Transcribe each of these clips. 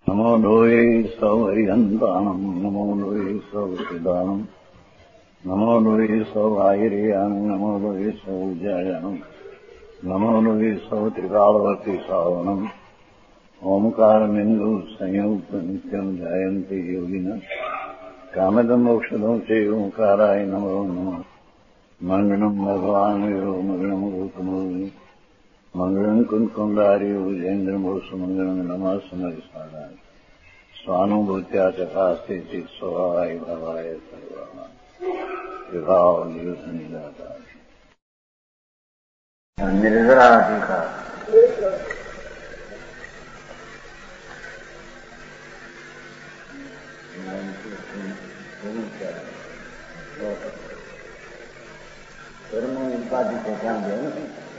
नमो लोये सौहरिहन्तानम् नमो लोये सौहृदानम् नमो लोये सौभागिर्यानम् नमो लोये सौजायानम् नमो लोये सौत्रिकालवर्ति सावनम् ओंकारमिन्दु संयुक्त नित्यम् जायन्ति योगिनः कामदम् मोक्षदम् च ओंकाराय नमो नमः मङ्गलम् भगवान् वीरो मङ्गलम् गौतमो मंगलम कुंकुंडारी उजेन्द्रमोसुमंगलम नमः समरिसानाय स्वानुभूत्या चकास्ते चित स्वभावाय भवाय सर्वा विभाव निरुद्धनिदाता निर्जराधिकार कर्म उपाधि को ध्यान देना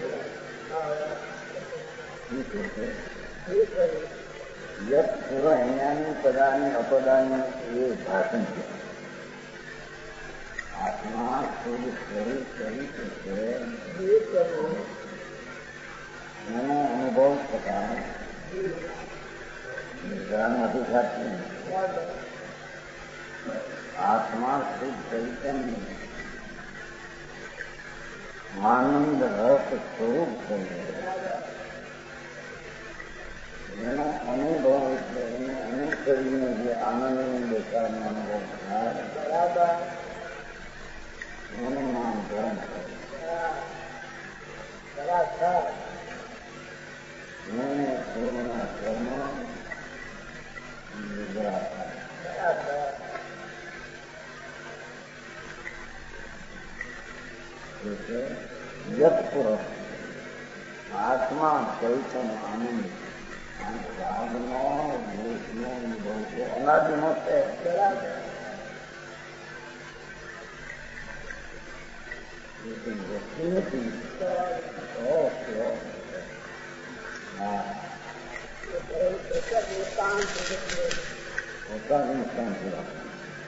यत पूर्वहन्यानि पदानि अपदानि ये भाषण है आत्मा खुद स्वरूप तरीके से मैंने अनुभव पता ज्ञान अधिकारी आत्मा खुद चैतन्य आनंद रस स्वरूप है એનો અનુભવ એટલે એને અનુસરીને જે આનંદની દેખાનો અનુભવ થાય એનું નામ ધર્મ એને પૂર્ણના ધર્મ યત પુરુષ આત્મા ચૈતન્ય આનંદ રાગનો દ્વેષનો અનુભવ છે અનાદિનો છે વ્યક્તિ નથી પોતાનું શાંતિ રાખે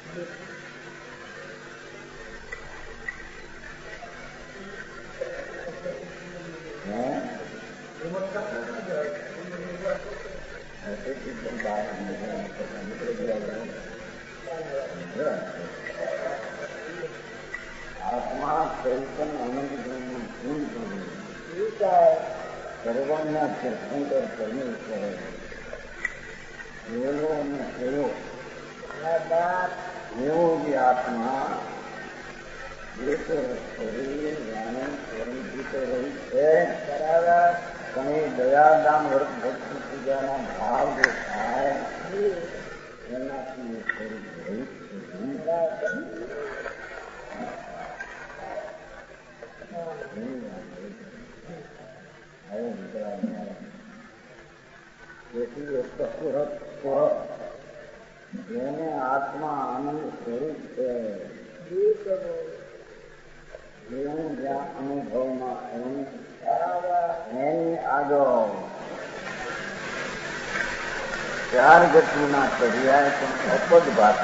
आत्मा चैतन्य आनंद पूर्ण सर्वांना तीर्थंकर परमेश्वर एवो અને એવો એવો જે આત્મા એક શરીર જાણે સ્વરૂપ રહી છે પણ એ દયાદાન વર્ગ ભક્તિ પૂજાના ભાવ જે થાય એનાથી એ સ્વરૂપ રહી તેથી એક પુરત જેને આત્મા આનંદ સ્વરૂપ છે જેનું જ્યાં અનુભવમાં એની આગળ ચાર ગતિના પર્યાય પણ અપદ ભાષે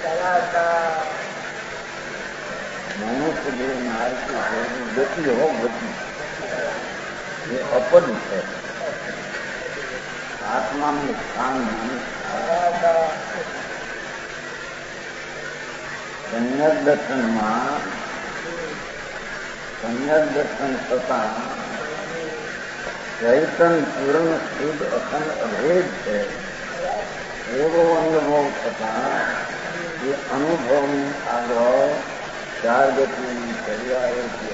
મનુષ્ય જે માર્ગી ગતિ હો ગતિ એ અપદ છે આત્માનું સ્થાન સમ્યક દર્શનમાં સમ્યક દર્શન થતાં ચૈતન પૂર્ણ શુદ્ધ અખંડ અભેદ છે એવો અનુભવ થતાં એ અનુભવની આગળ ચાર ગતિની પર્યાયોથી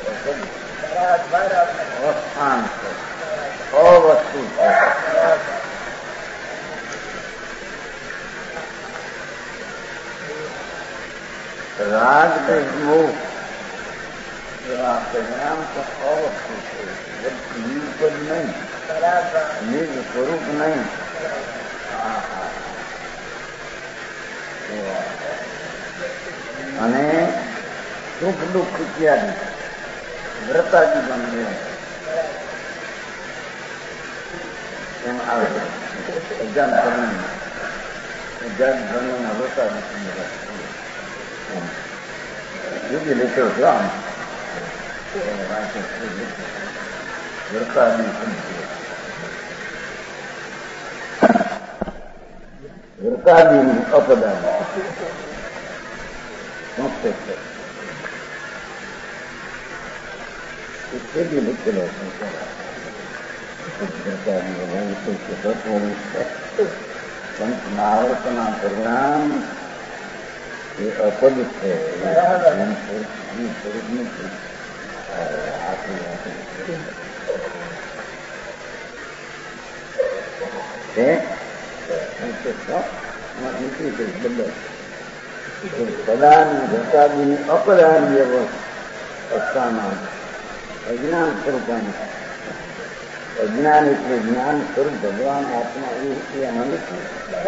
અવસ્થાન છે અવસ્તુ છે રાગ મોહ એવા પરિણામ તો અવસ્તુ છે નિજ નહીં નિજ સ્વરૂપ નહીં અને સુખ દુઃખ ઇત્યાદિ વ્રતાદિ બને એમ આવે અજાન ધર્મના વ્રતાદિ યોગ્ય લેતો છો આમ વ્રતાદિ ઘટાદીની અપદાની સંસ્કૃત છે એ લીધેલો સંતના આવર્તના પરિણામ એ અપદ છે. પદાની ઘટાદીની અપદાની અવસ્થામાં અજ્ઞાન સ્વરૂપાની અજ્ઞાન એટલે જ્ઞાન સ્વરૂપ ભગવાન આત્મા એ એમાં નથી.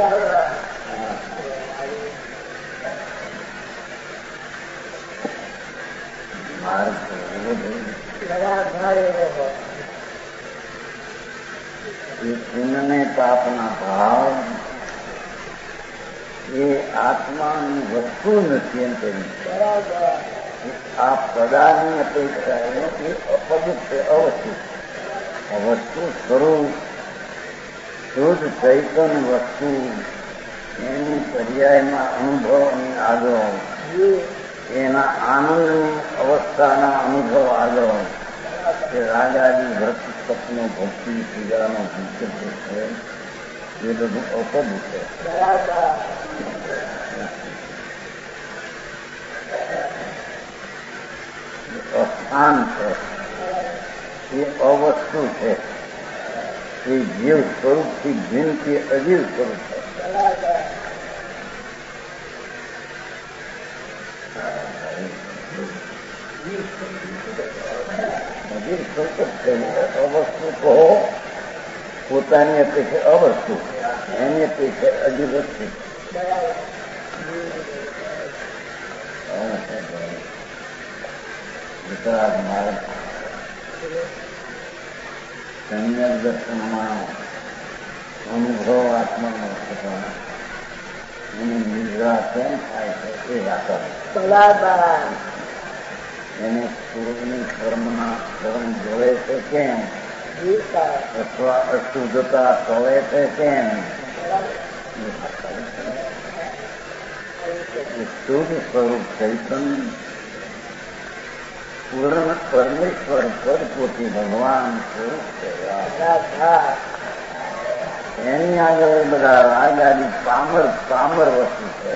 પુણ્યને પાપના ભાવ એ આત્માની વસ્તુ નથી એમ કહ્યું. આ પદાની અપેક્ષા એ અપદ છે, અવસ્તુ. વસ્તુ સ્વરૂપ શુદ્ધ ચૈતન વસ્તુ એની પર્યાયમાં અનુભવની આગળ એના આનંદની અવસ્થાના અનુભવ આગળ કે રાગાદી ભક્તિ તત્વનો ભક્તિ પૂજાનો વિકલ્પ છે એ બધું અપદ છે. અસ્થાન છે એ અવસ્તુ છે. એ જીવ સ્વરૂપથી ભિન્નથી અજીવ સ્વરૂપ છે. અજીવ સ્વરૂપ છે. અવસ્તુ કહો પોતાની અપેક્ષા અવસ્તુ, એની અપેક્ષા અજીવ વસ્તુ. ગુજરાત માર્ગ સમ્યક દર્શનમાં અનુભવ આત્માનો થતા એની નિદ્રા કેમ થાય છે એ વાતાવરણ એને પૂર્વની કર્મ જોડે છે કેમ, અથવા અશુદ્ધતા કહે છે કેમ. શુદ્ધ સ્વરૂપ ચૈતન પૂર્ણ પરમેશ્વર પદપોતિ ભગવાન સ્વરૂપ છે. એની આગળ બધા રાગાદી પામર વસ્તુ છે.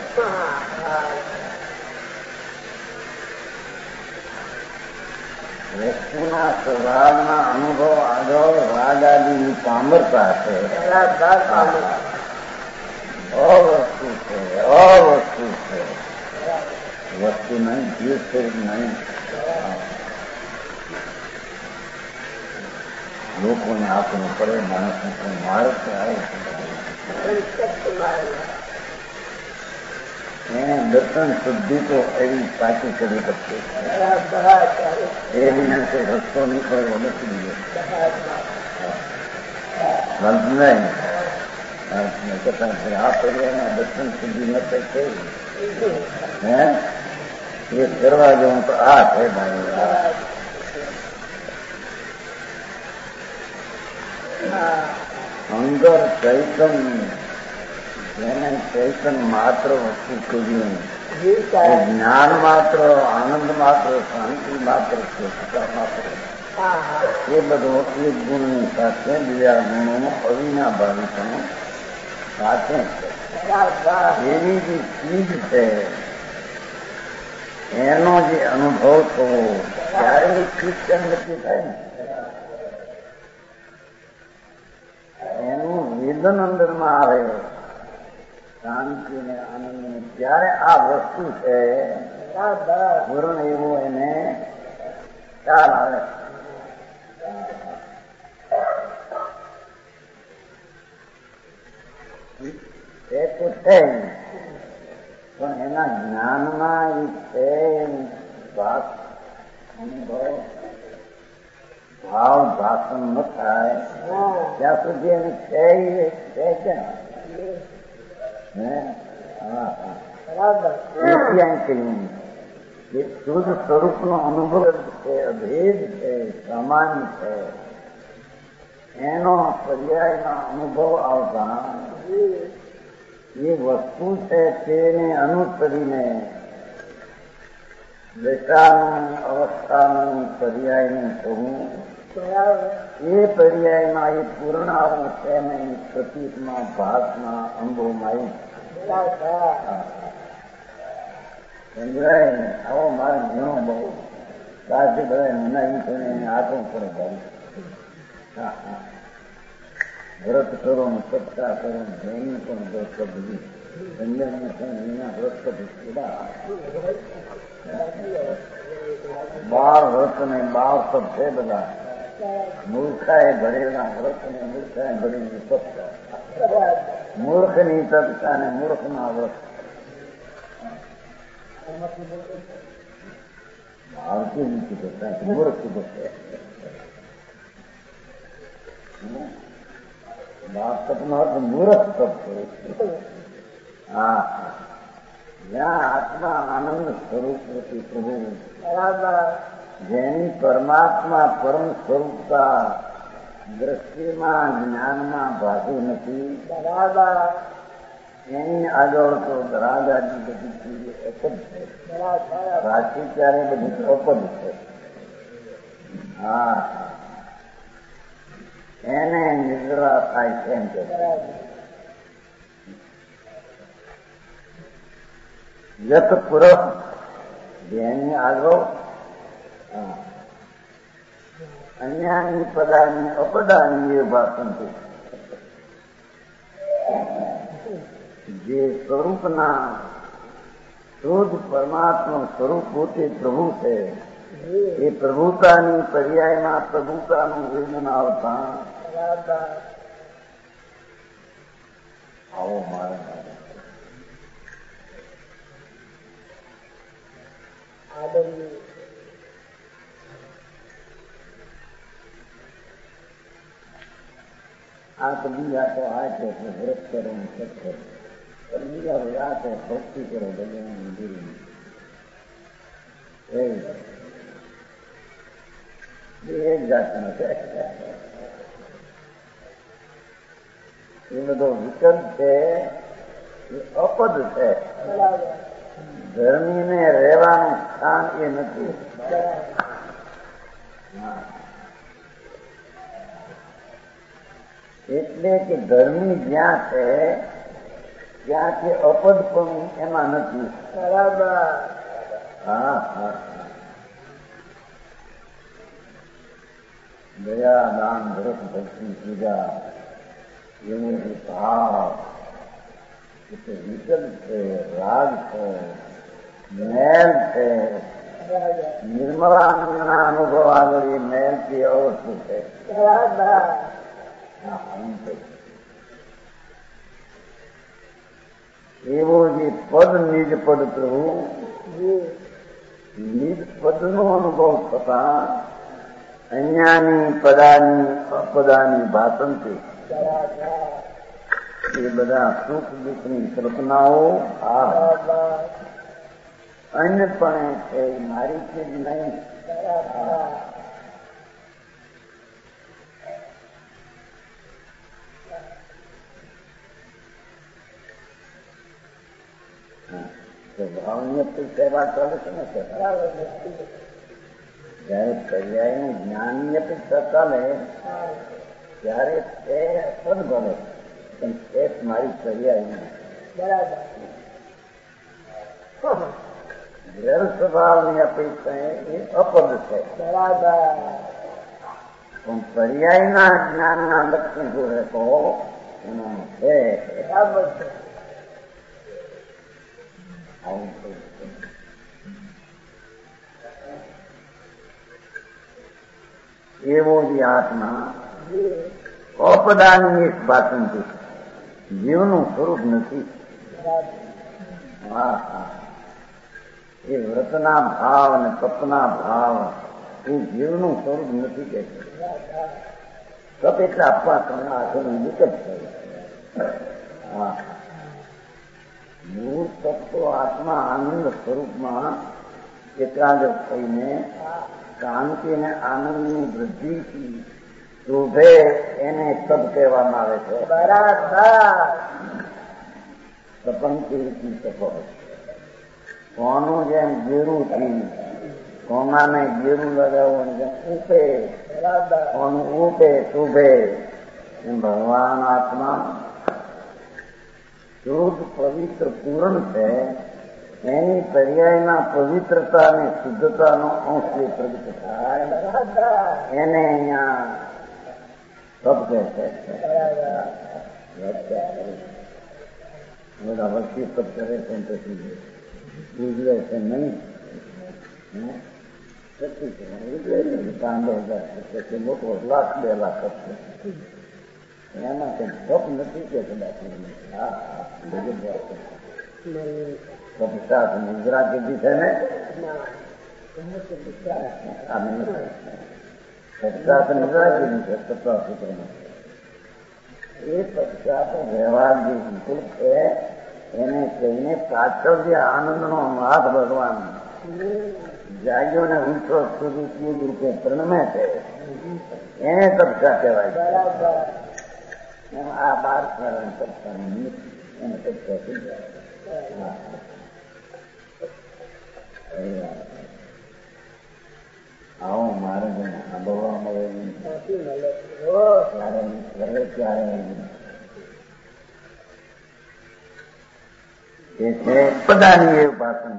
વ્યક્તિના સ્વભાવના અનુભવ આગળ રાગાદીની પામરતા છે. અવસ્તુ છે, અવસ્તુ છે. વસ્તુ નહીં, જીવ સ્વરૂપ નહીં. લોકોને આપણું કરે માણસને કોઈ મારે એને દર્શન શુદ્ધિ તો એવી પાછી કરવી પડશે. એ વિના કોઈ રસ્તો નહીં પડે નથી દીધો નહીં. આ પર્યાયના દર્શન શુદ્ધિ ન થાય હે એ કરવા જવું તો આ છે ભાઈ. અંદર ચૈતન જેને ચૈતન માત્ર વસ્તુ કર્યું, જ્ઞાન માત્ર, આનંદ માત્ર, શાંતિ માત્ર, સ્વચ્છતા માત્ર, એ બધો એક ગુણની સાથે બીજા ગુણોનો અવિનાભાવીપણો સાથે એની જે ચીજ છે એનો જે અનુભવ થવો ત્યારે ક્રિશ્ચન નથી થાય ને. એનું વેદન અંદરમાં આવે શાંતિ ને આનંદ ને, ત્યારે આ વસ્તુ છે પૂર્ણ એવું એને ખ્યાલ આવે. એ તો છે પણ એના જ્ઞાનમાં એ છે વાત અનુભવ ભાવ ભાષણ ન થાય ત્યાં સુધી એને છે કેમ એ શુદ્ધ સ્વરૂપનો અનુભવ છે, અભેદ છે, સમાન છે. એનો પર્યાયનો અનુભવ આવતા એ વસ્તુ છે તેને અનુસરીને દશાનું અવસ્થાનું પર્યાયનું કહું એ પર્યાયમાં એ પૂર્ણાવણ છે ને પ્રતીકમાં ભાગમાં અંગોમાં સમજાય ને આવો મારે ઘણો બહુ સાચી બધા મનાવી છે એને આગળ પડે ભાઈ. હા હા, વ્રત કરો ને સત્તા કરો ને જૈન પણ વ્રત બધી સંજયને પણ એના વ્રત બધી 12 વ્રત ને 12 સબ છે બધા. મૂર્ખાએ ભરેલા વ્રત ને મૂર્ખાએ ભરેલી સત્તા, મૂર્ખની સત્તા ને મૂર્ખના વ્રત. આવતી નથી કરતા મૂર્ખ બસે વાસ્તવનો અર્થ મૂર્ખ શબ્દ. હા, જ્યાં આત્મા આનંદ સ્વરૂપ નથી પ્રભુ, જેની પરમાત્મા પરમ સ્વરૂપતા દ્રષ્ટિમાં જ્ઞાનમાં ભાગતું નથી, એની આગળ તો રાજાની બધી ચીજો અપદ છે, સાચી ત્યારે બધી અપદ છે. હા, એને નિદ્રા થાય છે એમ કે યત પુરઃ જેની આગળ અન્યાની પદાની અપદાની એ ભાષણ જે સ્વરૂપના શુદ્ધ પરમાત્મા સ્વરૂપ પોતે પ્રભુ છે, એ પ્રભુતાની પર્યાયમાં પ્રભુતાનું વેદના આવતા આવો મારે આ તો બીજા તો આ છે વ્રત કરો સત કરો, પણ બીજા આ તો ભક્તિ કરો ભગવાન મંદિરની એક જાતનો છે. એ બધો વિકલ્પ છે, એ અપદ છે. ધર્મીને રહેવાનું સ્થાન એ નથી. એટલે કે ધર્મી જ્યાં છે ત્યાં કે અપદ પણ એમાં નથી. બરાબર. હા હા, દયા દાન ભરત ભક્તિ પૂજા એવું જે ભાવ એ તો વિકલ્પ છે, રાગ છે, મેલ છે. નિર્મળાનંદના અનુભવ આગળ એ મેલ થી અવસ્તુ છે. એવો જે પદ નિજ પદ પ્રભુ નિજ પદનો અનુભવ થતા અન્યાની પદાની અપદાની ભાષણથી એ બધા સુખ દુઃખની કલ્પનાઓ અન્યપણે છે, મારી છે જ નહીં. ભાવની સેવા ચાલે છે ને, જયારે પર્યાયનું જ્ઞાનની અપેક્ષા ચાલે ત્યારે તે પદ બને, પણ તે મારી પર્યાય બરાબર. જળ સ્વભાવની અપેક્ષા એ અપદ છે. બરાબર. પણ પર્યાયના જ્ઞાનના લક્ષણ જોડે તો એમાં છે. બરાબર છે. એવો જ આત્મા અપદાની એક ભાષણથી જીવનું સ્વરૂપ નથી. હા હા, એ વ્રતના ભાવ અને તપના ભાવ એ જીવનું સ્વરૂપ નથી કે તપ એટલે આપવા કરતા આખું વિકલ્પ થયું. હા, મૂળ તપ તો આત્મા આનંદ સ્વરૂપમાં એકાગ્ર થઈને શાંતિ અને આનંદની વૃદ્ધિથી શોભે એને તપ કહેવામાં આવે છે. બરાબર. તપન કીર્તિ તપો કોનું જેમ ગેરું થી કોનાને ગેરું લગાવવાનું જેમ ઉપે કોનું ઉપે શુભે એમ ભગવાન આત્મા શુદ્ધ પવિત્ર પૂર્ણ છે. એની પર્યાયના પવિત્રતા અને શુદ્ધતાનો અંશ જે પ્રગટ થાય એને અહીંયા તપ કહે છે. બધા વસ્તી તપ કરે છે પછી ઉજવે છે નહીં મોટો 1,00,000 2 લાખ કરશે એમાં કઈ તપ નથી કે કદાચ પચાસ મુદ્રા કીધી છે ને પચાસ મુદ્રા કીધી છે 50 સૂત્રમાં. એ પચાસ વ્યવહાર જે વિપુલ છે એને કહીને પાછળ જે આનંદનો હાથ ભગવાન જાગ્યો ને ઊંચો સુધી રૂપે પ્રણમે છે એને તપસા કહેવાય. આ 12 સ્મરણ તપસાની એને તપસા થઈ જાય. આવો મારે અનુભવવા મળે ત્યારે એ છે બધાની એ ઉપાસન.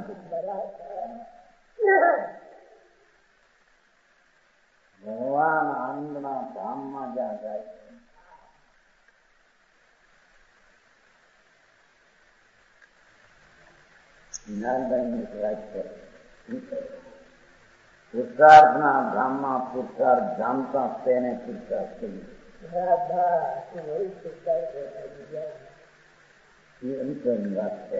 ભગવાન આનંદના ધામમાં જ્યાં જાય જ્ઞાનદાયની વાત છે. પુરુષાર્થના ધામમાં પુરુષાર્થ જામતા તેને પુરુષાર્થ કહ્યું. વાત છે.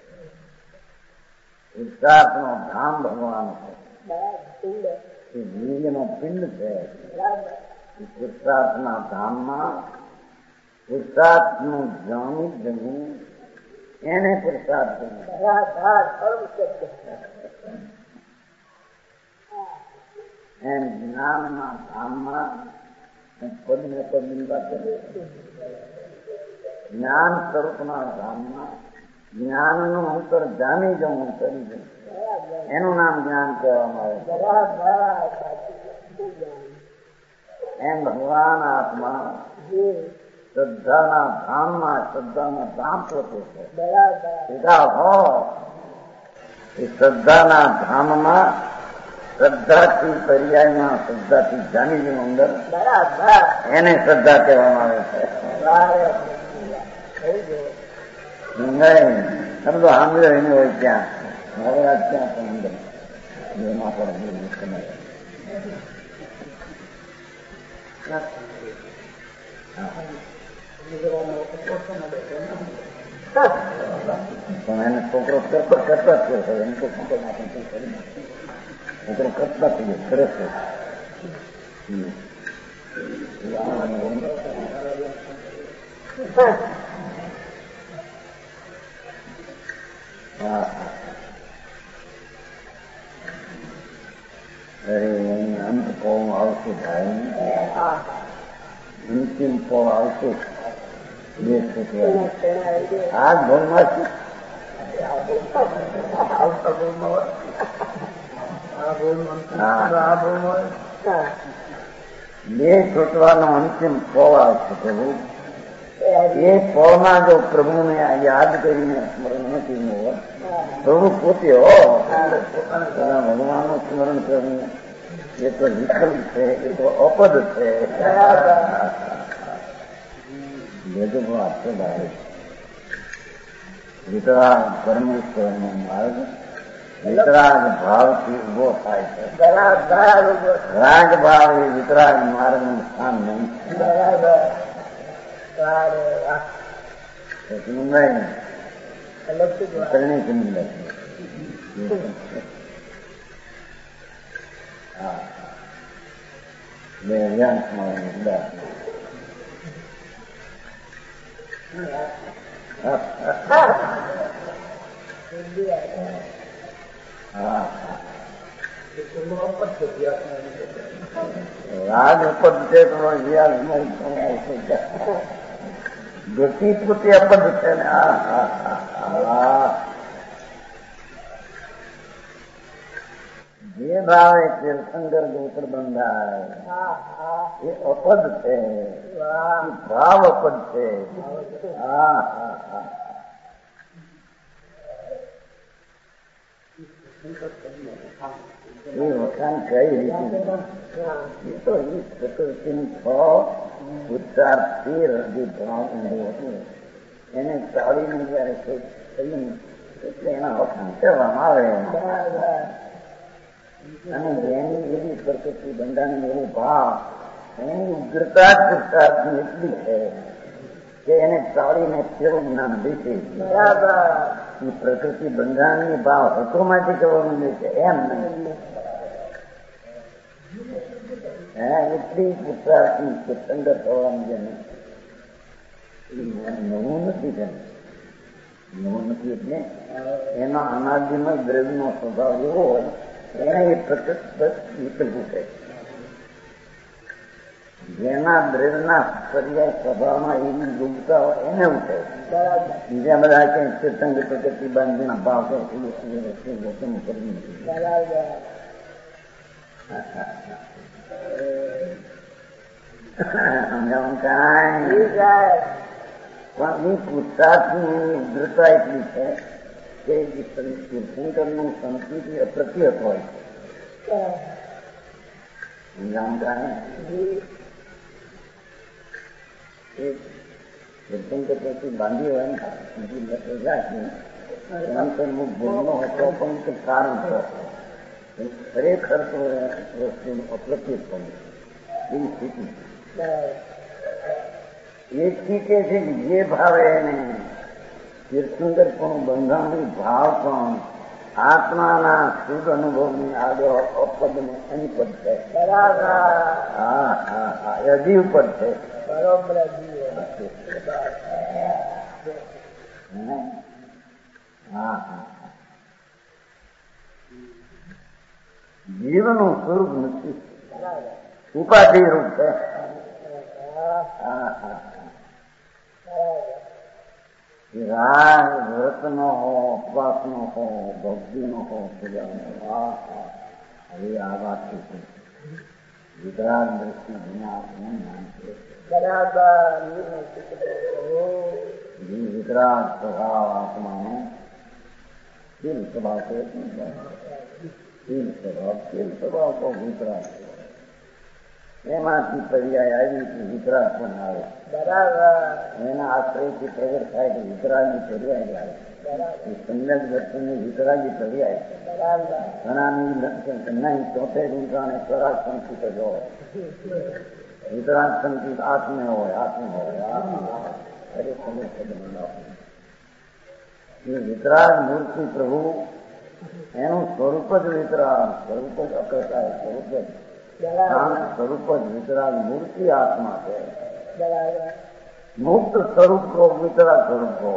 પુરુષાર્થનો ધામ ભગવાન છે. વીર્યનો પિંડ છે. પુરુષાર્થના ધામમાં પુરુષાર્થનું જામી જવું એને પુરુષાર્થ એમ જ્ઞાનના ધામમાં પદને પદની વાત કરે. જ્ઞાન સ્વરૂપના ધામમાં જ્ઞાનનું અંતર જાણી જવું કરી જવું એનું નામ જ્ઞાન કહેવામાં આવે. એમ ભગવાન આત્મા શ્રદ્ધાના ધામમાં શ્રદ્ધાના ધામ પોતે છે. સીધા હો એ શ્રદ્ધાના ધામમાં શ્રદ્ધાથી પર્યાયમાં શ્રદ્ધાથી જાણી જવું અંદર એને શ્રદ્ધા કહેવામાં આવે છે. નહીં તમે તો સાંભળ્યો એને હોય ત્યાં નવરાજ ત્યાં પણ અંદર એમાં પણ પણ એને છોકરો કરતા જ છે. એને તો છોકરો કરતા થઈ ગયો ખરેખર. અંત ફળ આવતું ભાઈ અંતિમ ફળ આવતું બે છોકરા આ ભણમાં બે છોકરાનો અંતિમ ફળ આવશે પ્રભુ. એ ફળમાં જો પ્રભુને યાદ કરીને સ્મરણ નથી હોય પ્રભુ પોતે ભગવાનનું સ્મરણ કરવું એ તો વિકલ્પ છે, એ તો અપદ છે. વિતરાગ પરમેશ્વરનો માર્ગ વિતરાગ ભાવથી ઉભો થાય છે. રાગ ભાવ એ વિતરાગ માર્ગનું સ્થાન નહીં. બે અભ્યાસમાં રાગ ઉપદ છે તો ગતિ પોતે અપદ છે ને. જે ભાવે તીર્થંકર ગોત્ર બંધાય એ અપદ છે, ભાવ અપદ છે. એ વખાણ કઈ રીતે એ તો એ પ્રકૃતિનું ઉચ્ચારથી જે ભાવ ઊંધું હતું એને ચાળીને જયારે થયું એટલે એના વખાણ કરવામાં આવે. અને જેની એવી પ્રકૃતિ બંધાની એવો ભાવ એની ઉગ્રતા જ પુરુષાર્થની એટલી છે કે એને ચાળીને કેવું જ્ઞાન દીધી. એ પ્રકૃતિ બંધારણની ભાવ હકોમાંથી કરવાનું નહીં છે એમ નહીં. એટલી પુરુષાર્થની તીર્થંકર થવાનું છે ને નવું નથી છે. નવું નથી એટલે એના અનાદિમાં દ્રવ્યનો સ્વભાવ એવો હોય એને એ પ્રકૃતિ વિકલ્પું છે. જેના દ્રવ્યના પર્યાય સ્વભાવમાં એવી યોગતા હોય એને ઉઠે. બીજા બધા કઈ તીર્થંકર પ્રકૃતિ બાંધીના ભાવ છે ગૌતમ કરી નથી. પણ એ પુરુષાર્થની ઉગ્રતા એટલી છે કે તીર્થંકરનું સંસ્કૃતિ અપ્રત્યત હોય. તીર્થંકર પ્રતિ બાંધી હોય ને ભૂલનો હતો પણ કારણ છે ખરેખર તો વસ્તુનું અપ્રત્યત પણ એવી સ્થિતિ એ કે છે જે ભાવે એને તીર્થંકર પણ બંધાણી ભાવ પણ આત્માના શુદ્ધ અનુભવની આગળ અપદ ને અનિપદ છે. અધિપદ છે. જીવનું સ્વરૂપ નથી, ઉપાધિ રૂપ છે. રાગ વ્રતનો હો, ઉપવાસનો હો, ભક્તિનો હો, પૂજાનો. હવે આ વાત છે વિતરાગ દ્રષ્ટિ વિતરાગ સ્વભાવ આત્માનો કેમ સ્વભાવ છે? કેમ સ્વભાવ તો વિતરાગ એમાંથી પર્યાય આવી વિતરાગ પણ આવે. એના આશ્રયથી પ્રગટ થાય કે વિતરાગી પર્યાય આવે. સમ્યક દર્શનની વિતરાગી પર્યાય ઘણાની ચોથે રૂપાને સ્વરાગ સંકિત જ હોય. વિતરાગ સંકિત આત્મે હોય. એ વિતરાગ મૂર્તિ પ્રભુ એનું સ્વરૂપ જ વિતરાગ, સ્વરૂપ જ અકર્ષાય, સ્વરૂપ જ સ્વરૂપ જ વિતરાગ મૂર્તિ આત્મા છે. મુક્ત સ્વરૂપ કહો, વિતરાગ સ્વરૂપ કહો.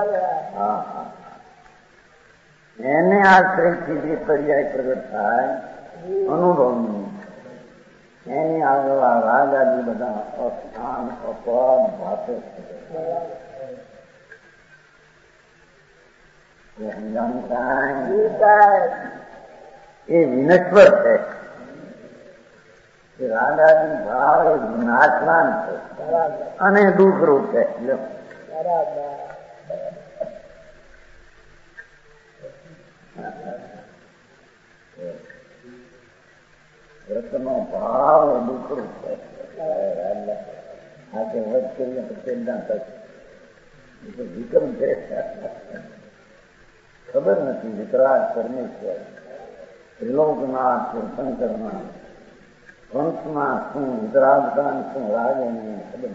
એને આશ્રયથી જે પર્યાય પ્રગટ થાય અનુભવની એની આગળ આ રાગ આદિ બધા અસ્થાન અપદ ભાતે એ વિનશ્વર છે. રાગાદી ભાવ એ નાશવાન છે અને દુઃખરૂપ છે. વ્રતનો ભાવ એ દુઃખરૂપ છે. આ કે વ્રત કરીને પ્રત્યેના થશે વિક્રમ છે. ખબર નથી વિતરાગ પરમેશ્વર ત્રિલોકનાથ તીર્થંકરના વંશમાં શું વિતરાગતા શું રાગ એને ખબર.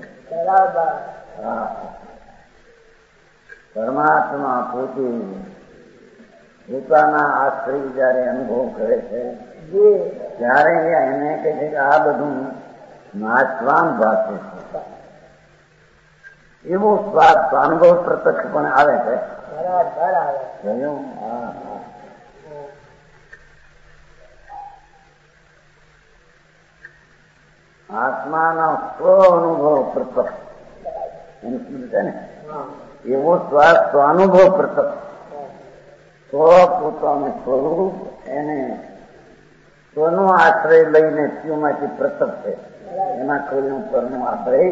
પરમાત્મા પોતે પોતાના આશ્રય જયારે અનુભવ કરે છે ત્યારે એને કહે છે કે આ બધું નાશવાન ભાષે છે. એવો સ્વાદ અનુભવ પ્રત્યક્ષપણે આવે છે. આત્માનો સ્વ અનુભવ પ્રત્યક્ષ એનું શું છે ને એવો સ્વાનુભવ પ્રતપ પોતાનું સ્વરૂપ એને સ્વનો આશ્રય લઈને ત્યુંમાંથી પ્રતપ છે. એમાં કોઈનું પરનો આશ્રય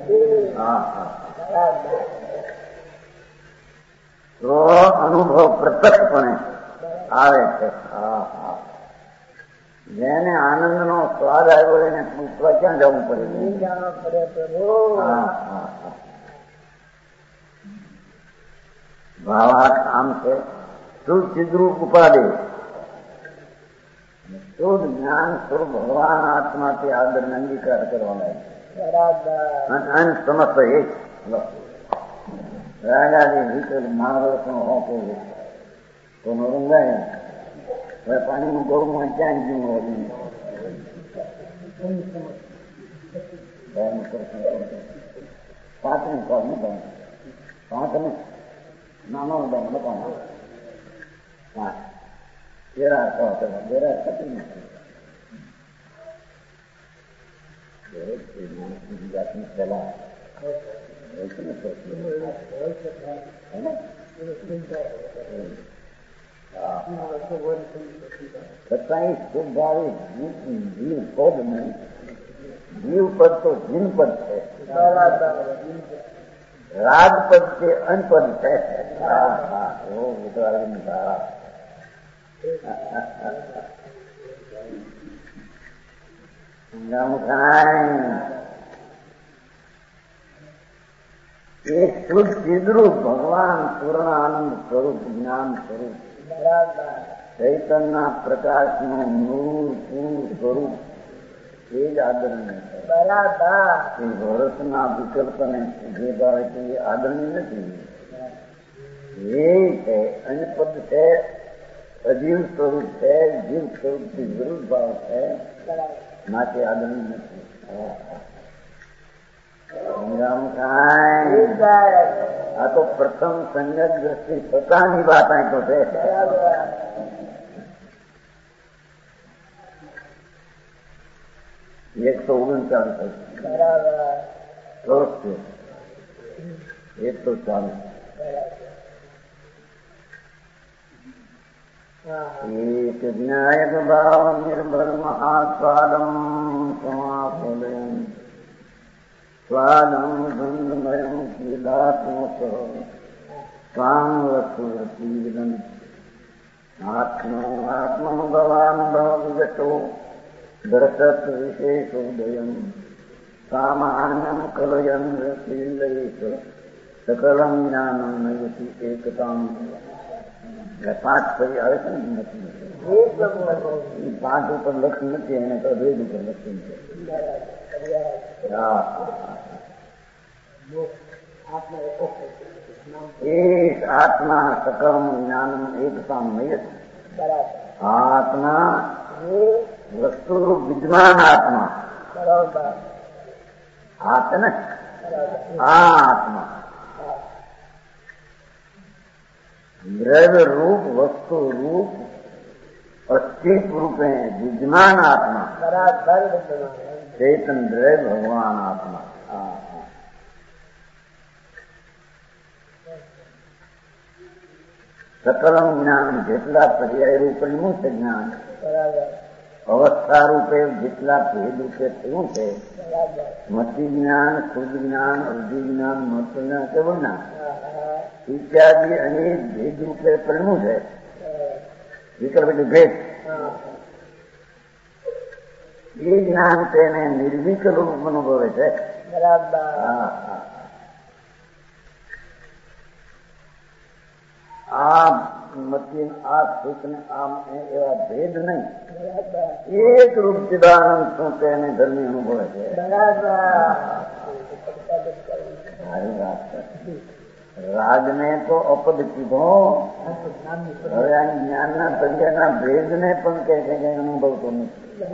સ્વ અનુભવ પ્રતપપણે આવે છે. જેને આનંદનો સ્વાદ આવ્યો એને પૂછવા ક્યાં જવું પડે? ભાવાર્થ આમ છે. શુદ્ધ ચિદ્રૂપ ઉપાધિ શુદ્ધ જ્ઞાન સ્વરૂપ ભગવાન આત્માથી આદરને અંગીકાર કરવાનો સમસ્ત એ રાજાજી વિકલ મહાભારતનો હોકો તો રંગાય હવે પાણીનું ગૌરવ ક્યાં ગયું પાંચમી કાળ નથી પાંચમી નાનો મકાન તેરા તેરા થતી નથી જાતની સલાહ છતાં શુદ્ધારી જીવ પદ નહીં, જીવ પદ તો જીન પદ છે, રાજપદ છે, અનપદ છે. એક શુદ્ધ ચિદ્રૂપ ભગવાન પૂર્ણ આનંદ સ્વરૂપ જ્ઞાન સ્વરૂપ ચૈતન્ય પ્રકાશનું નૂર પૂર્ણ સ્વરૂપ એ જ આદરણીય છે. એ ભરતના વિકલ્પને જે ભાવે છે એ આદરણીય નથી. એ છે અનપદ છે, અજીવ સ્વરૂપ છે, જીવ સ્વરૂપથી વિરુદ્ધ ભાવ છે, માટે આદરણીય નથી. આ તો પ્રથમ સંગત દ્રષ્ટિ પોતાની વાત તો છે. 139 140 એક જ્ઞાયક ભાવ નિર્ભર મહાસ્વાદમ સમાપલયમ સ્વાદમ ગંધમયમ કીલાત્મક સ્વામ વસ્તુરતીદમ આત્મનો ભવાનુભવ વિગતો દર્શત વિશેષોદયમ સામાન્યમ કલયન રસીલયિત સકલમ જ્ઞાનમ નયતિ એકતામ. 5 ફરી આવે છે ને નથી, 5 ઉપર લખ્યું નથી, એને તો વેદ ઉપર લખ્યું છે. એક આત્મા સકલમ જ્ઞાનમ એકતામ નયતિ. આત્મા વસ્તુ વિદ્વાન આત્મા આત્મ આત્મા દ્રવ્ય રૂપ વસ્તુ રૂપ अस्तित्व रूपे विद्यमान आत्मा चैतन द्रव्य भगवान आत्मा. सकलम ज्ञान જેટલા પર્યાય રૂપનું છે જ્ઞાન, અવસ્થા રૂપે જેટલા ભેદ રૂપે થયું છે, મતિ જ્ઞાન, શુદ્ધ જ્ઞાન, અવધિ જ્ઞાન, મત જ્ઞાન, કેવું જ્ઞાન ઇત્યાદિ અનેક ભેદ રૂપે પરિણ્યું છે. વિકલ્પ એટલે ભેદ. એ જ્ઞાન તેને નિર્વિકલ રૂપ અનુભવે છે. આ મતી આ સુખ ને આમ એવા ભેદ નહીં, એક રૂપ ચિદાનંદ શું તેને ધર્મી અનુભવે છે. મારી વાત છે. રાજને તો અપદ કીધો, હવે આ જ્ઞાનના સંજ્ઞાના ભેદને પણ કહે છે કે અનુભવતો નથી.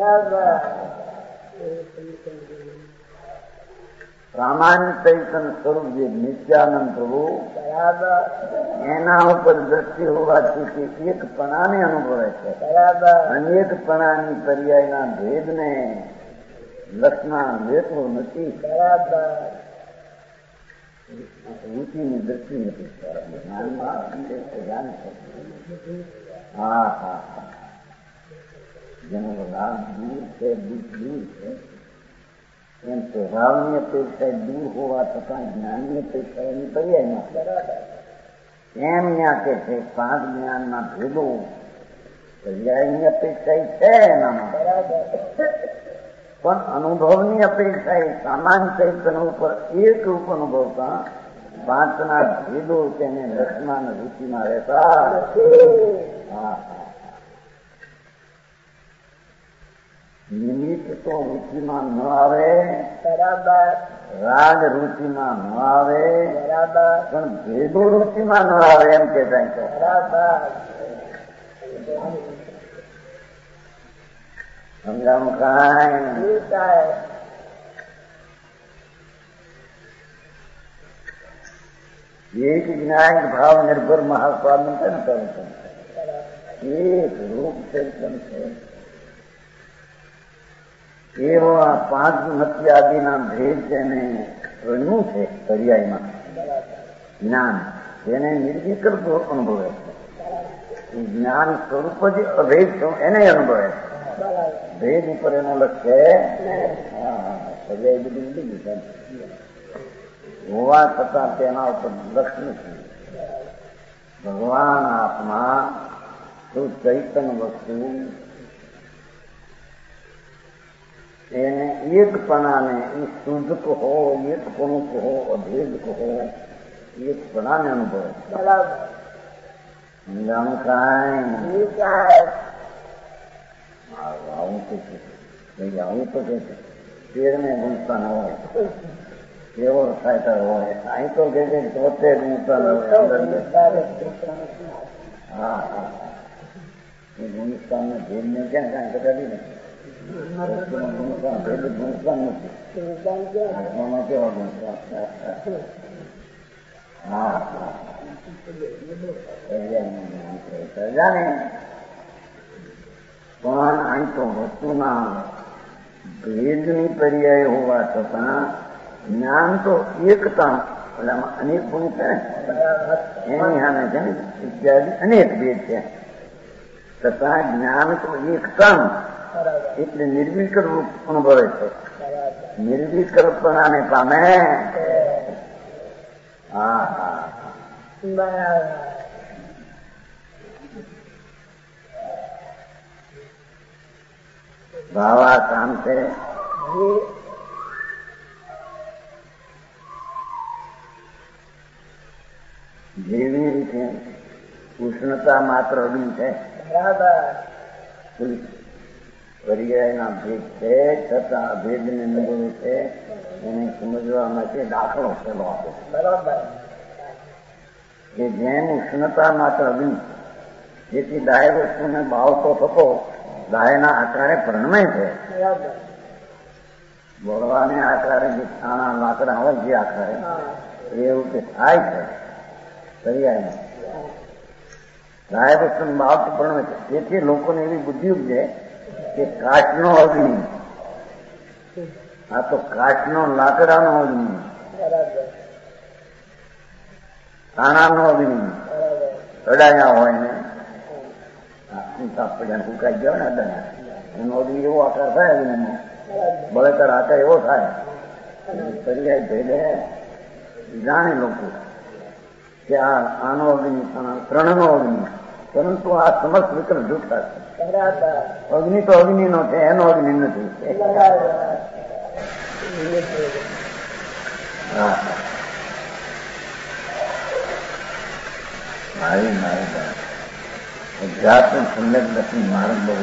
સામાન્ય ચૈતન સ્વરૂપ જે નિત્યાનંદ પ્રભુ એના ઉપર દ્રષ્ટિ હોવાથી એક પણાને અનુભવે છે. અનેક પણાની પર્યાયના ભેદને લક્ષણા લેતો નથી. રુચિની દ્રષ્ટિ નથી જ્ઞાનમાં ધ્યાન છે. હા હા હા, જેનો લાભ દૂર છે, દુઃખ દૂર છે, એમ સ્વભાવની અપેક્ષા દૂર હોવા છતાં જ્ઞાનની અપેક્ષા એની પર્યાયમાં એમ ત્યાં કે છે 5 જ્ઞાનના ભેદો પર્યાયની અપેક્ષા છે એનામાં, પણ અનુભવની અપેક્ષા એ સામાન્ય ચૈતન્ય ઉપર એક રૂપ અનુભવતા 5ના ભેદો તેને રસમાં રુચિમાં રહેતા. હા, નિમિત્ત તો રુચિમાં ન આવે, રાગ રુચિમાં ન આવે, પણ ભેદો રુચિમાં ન આવે એમ કે સમજાવું કાંઈ? એક જ્ઞાન ભાવ નિર્ભર મહાસ્વામી છે ને કહું છું, એક રૂપ ચૈતન છે. એવો આ 5 મતી આદિના ભેદ તેને રણ્યું છે પર્યાયમાં જ્ઞાન, તેને નિર્વિકલ્પ અનુભવે છે. જ્ઞાન સ્વરૂપ જ અભેદ એને અનુભવે છે, ભેદ ઉપર એનો લક્ષ્ય પર્યાય બધી લીધી હોવા છતાં તેના ઉપર લક્ષ્ય નથી. ભગવાન આત્મા શું ચૈતન્ય વસ્તુ એને એકપણાને શુદ્ધ કહો, એકપણું કહો, અભેદ કહો, એકપણાને અનુભવે. સમજાણું કાંઈ? આવું તો આવું તો કે પેડને ગુંજતા ન હોય એવો થાય હોય, અહીં તો કે પોતે ગુંજતા ન હોય. હા હા, એ ગુંજતાના ભેદને ક્યાં કાંઈ કદાડી નથી. ભેદ ગુંજતા નથી, આત્મામાં કેવા ગુંજતા. હા હા, જાણે પણ અહીં તો વસ્તુના ભેદની પર્યાય હોવા છતાં જ્ઞાન તો એકતા, ઓલામાં અનેક ગુણ છે એની સામે છે ને ઇત્યાદિ અનેક ભેદ છે, છતાં જ્ઞાન તો એકતા એટલે નિર્વિકલ્પ રૂપ અનુભવે છે. નિર્વિકલ્પનાને પામે. હા હા, ભાવા કામ છે જેવી રીતે ઉષ્ણતા માત્ર અગ્નિ છે, પર્યાયના ભેદ છે છતાં અભેદને અનુભવે છે. એને સમજવા માટે દાખલો પેલો આપે કે જેમ ઉષ્ણતા માત્ર અગ્નિ, જેથી દાય વસ્તુને બાવતો થતો દાયના આકારે પ્રણમય છે. બોલવાને આકારે જે છાણા લાકડા હોય જે આકારે એવું કે થાય છે પર્યાયમાં. દાય વસ્તુને બાવતો પ્રણમે છે. તેથી લોકોને એવી બુદ્ધિ ઉપજે કે કાચનો અગ્નિ, આ તો કાચનો લાકડાનો અગ્નિ, છાણાનો અગ્નિ ચડાયા હોય ને પડ્યા ફૂંકાઈ ગયો ને અડાયા, એનો અગ્નિ એવો આકાર થાય અગ્નિનો, બળતર આકાર એવો થાય. પર્યાય ભેદે જાણે લોકો કે આનો અગ્નિ ત્રણનો અગ્નિ, પરંતુ આ સમસ્ત વિકલ્પ જૂઠા છે. અગ્નિ તો અગ્નિનો છે, એનો અગ્નિ નથી. મારી મારી અધ્યાત્મ સમ્યક દર્શન માર્ગ બહુ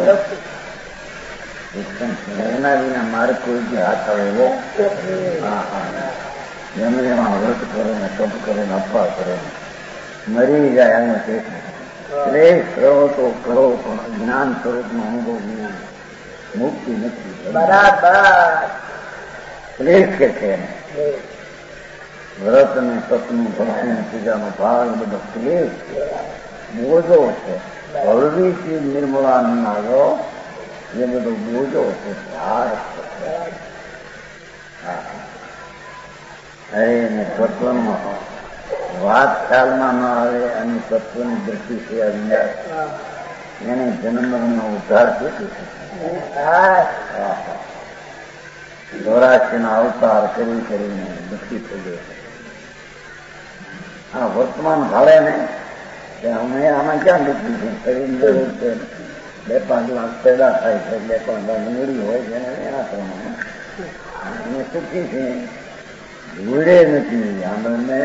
એકદમ એના વિના માર્ગ કોઈ બી હાથ આવે એવો. હા હા, જેમ એમાં વ્રત કરો ને તપ કરો ને અપા કરો મરી જાય એનો છે. શ્રેષ્ઠ રહો તો કરો પણ જ્ઞાન સ્વરૂપનો અનુભવ વિના મુક્તિ નથી. બરાબર શ્રેષ્ઠ કે છે વ્રત ને તપનું ભક્તિ પૂજાનો ભાગ બધો શ્રેષ્ઠ બોજો છે. હળવી ચીજ નિર્મળા ન આવ્યો એ બધો બોજો છે, ભાર છે. અરે તત્વનો વાત ખ્યાલમાં ન આવે અને તત્વની દ્રષ્ટિથી અજ્ઞાન એને જન્મનો ઉદ્ધાર કેટલું ગૌરાષ્ટ્રનો અવતાર કરીને દુઃખી થઈ ગયો. આ વર્તમાન ભાડે ને અમે આમાં ક્યાં દુઃખી છે? શરીરની જરૂર છે, 2-5 લાખ પેદા થાય છે, 2-5 લાખ મૂડી હોય છે એના પ્રમાણે અમે સુખી છે. ભૂડે નથી આનંદને,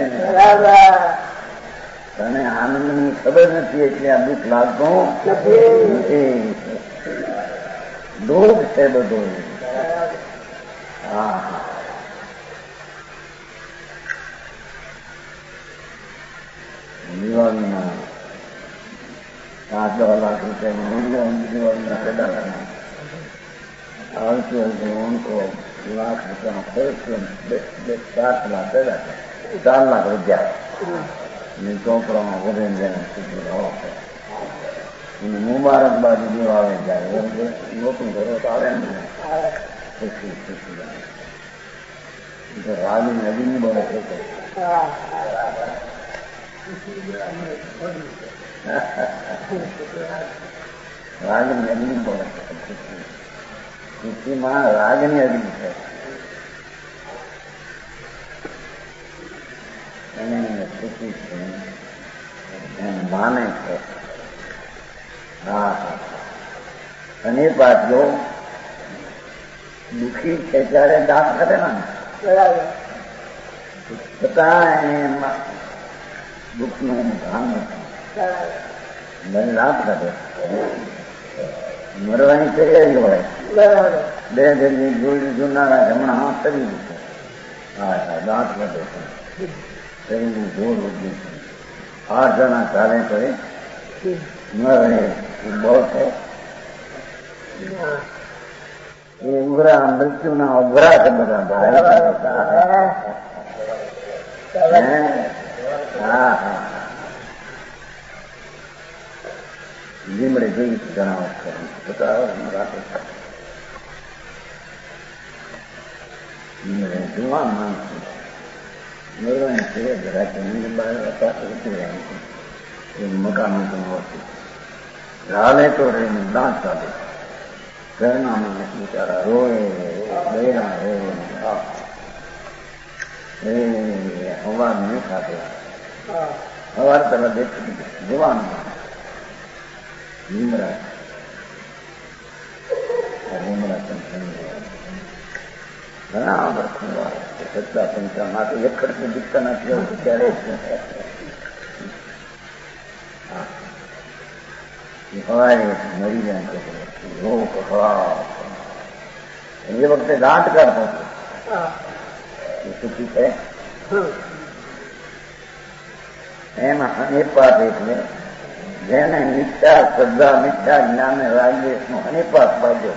તને આનંદની ખબર નથી એટલે આ દુઃખ લાગતું નથી. દુઃખ છે બધું. હા, જીવનમાં 5-10 લાખ રૂપિયા જીવનના પેદા કરना હલતું ઉनको लाख रुपया खर्च 7 लाख पैदा 4 लाख રૂપિયા ચોપડામાં વધે મુબારકબાજી દેવાવે જાય નોતું કરો તો આવે ને ખુશી ખુશી રાજની અભિની બને છે. રાજની અગ્નિ બને છે. ખુશીમાં રાગની અગ્નિ છે. એને ખુશી છે, એને માને છે. હા, અને પાછો દુઃખી છે ત્યારે દાંત કરે ને છતાં એને દુઃખનું ભાન નથી, દાંત કરે. મરવાની તૈયારી હોય, 2 ઘરની જોડી જોનારા હમણાં હાથ કરી દીધો. હા, દાંત વધે છે, શરીરનું જોર વધે છે. 8 જણા ચાલે તો મરે બહુ છે. એ ઉઘરા મૃત્યુના ઉઘરા છે બધા. હા હા, લીમડે જોઈ જણાવો લીમડે જોવા માણસ મરવાની છે. મકાન ચાલે તો રહીને દાંત ચાલે. ઘરના માણસ બિચારા રોય દયા અવાજ નહીં ખાતે. અવાર પેલા દેખી જોવાનું લીમડા ઘણા વર્ષ સત્તા પંચા માટે એક ખર્ચે દીકતા નથી ત્યારે હવારે મરી જાય રોગ એ વખતે દાંત કાઢતો એ સુખી છે. એમાં અનેપાત એટલે જેને મિથ્યા શ્રદ્ધા મિથ્યા જ્ઞાને રાગદેશનો અનેપાત બાજ્યો.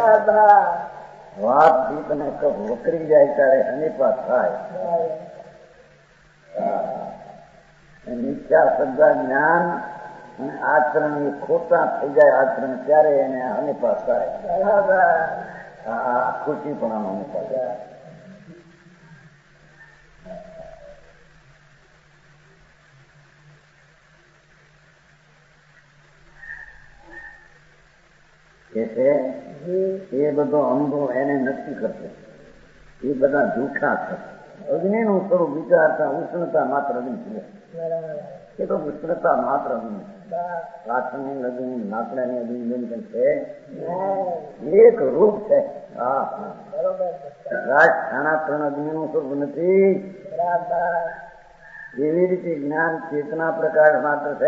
વાતચીત ને વકરી જાય ત્યારે અનેપાત થાય. મિથ્યા શ્રદ્ધા જ્ઞાન અને આચરણ એ ખોટા થઈ જાય આચરણ ત્યારે એને અનેપાત થાય. ખુશી પણ આમ અનેપાત થાય. એ બધો અનુભવ એને નક્કી કરશે. એ બધા જૂઠા છે. અગ્નિનું સ્વરૂપ વિચારતા ઉષ્ણતા માત્ર અગ્નિ છે. એ તો ઉષ્ણતા માત્ર અગ્નિ. કાચની અગ્નિ, લાકડાની અગ્નિ બની છે, એક રૂપ છે. હા હા, ખાણા અગ્નિનું સ્વરૂપ નથી. એવી રીતે જ્ઞાન ચેતના પ્રકાશ માત્ર છે.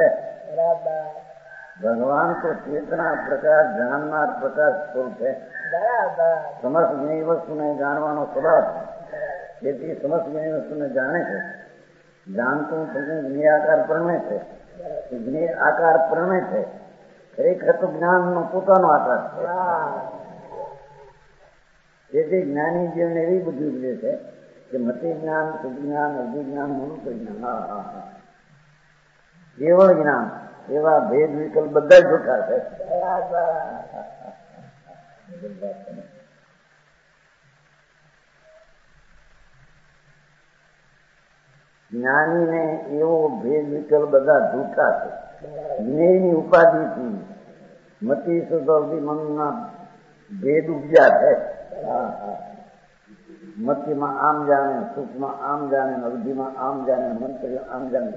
ભગવાન તો ચેતના પ્રકાશ જાણનાર પ્રકાશ સ્વરૂપ છે. સમસ્ત જ્ઞેય વસ્તુને જાણવાનો સ્વભાવ છે. તેથી સમસ્ત જ્ઞેય વસ્તુને જાણે છે. જાણતું જ્ઞેય આકાર પ્રમે છે. જ્ઞેય આકાર પ્રમે છે. ખરેખર તો જ્ઞાનનો પોતાનો આકાર છે. તેથી જ્ઞાની જીવન એવી બુદ્ધિ ઉપજે છે કે મતિ જ્ઞાન, સુજ્ઞાન, અભિજ્ઞાન, મનુષ્યજ્ઞાન. હા હા હા, કેવળ જ્ઞાન. એવા ભેદ વિકલ્પ બધા જૂઠા છે. જ્ઞાનીને એવો ભેદ વિકલ્પ બધા જૂઠા છે. જ્ઞેયની ઉપાધિથી મતિ સુધવતી મનના ભેદ ઉપજા છે. મતિમાં આમ જાણે, સુખમાં આમ જાણે, અવધિમાં આમ જાણે, મંત્રીમાં આમ જાણે,